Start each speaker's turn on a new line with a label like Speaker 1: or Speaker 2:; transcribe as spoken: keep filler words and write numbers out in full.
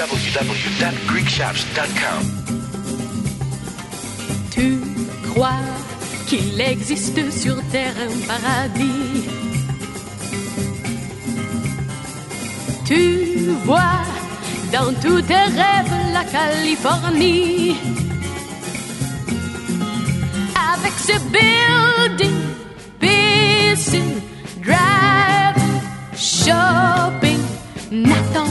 Speaker 1: w w dot greek shops dot com.
Speaker 2: Tu crois qu'il existe sur terre un paradis? Tu vois dans tous tes rêves la Californie, avec ses buildings, piscines, drive, shopping. Nathan